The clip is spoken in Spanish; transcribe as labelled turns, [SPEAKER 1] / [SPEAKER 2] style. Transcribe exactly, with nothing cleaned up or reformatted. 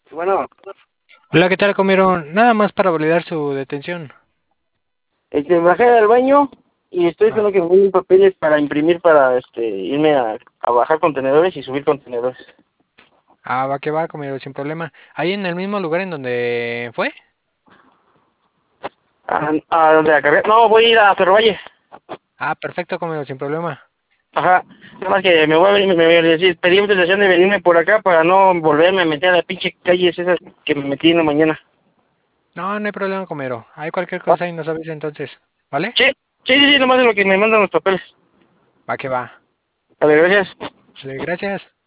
[SPEAKER 1] Bueno,
[SPEAKER 2] Hola, ¿qué tal, comieron? Nada más para validar su detención.
[SPEAKER 1] este, bajé al baño y estoy
[SPEAKER 2] Ah,
[SPEAKER 1] esperando que me den papeles para imprimir para este, irme a, a bajar contenedores y subir contenedores.
[SPEAKER 2] ah, va que va, comieron, sin problema. Ahí en el mismo lugar en donde fue.
[SPEAKER 1] ¿A, a dónde la cargué? No, voy a ir a Cerro Valle.
[SPEAKER 2] Ah, perfecto, comieron, sin problema.
[SPEAKER 1] Ajá. Nada más que me voy a venir, me, me, me pedí autorización de venirme por acá para no volverme a meter a las pinche calles esas que me metí en la mañana.
[SPEAKER 2] No, no hay problema, comero. Hay cualquier
[SPEAKER 1] ¿Va?
[SPEAKER 2] cosa y nos avisa entonces. ¿Vale?
[SPEAKER 1] Sí, sí, sí, sí, nomás de lo que me mandan los papeles.
[SPEAKER 2] Va que va.
[SPEAKER 1] A ver, gracias.
[SPEAKER 2] Sale, gracias.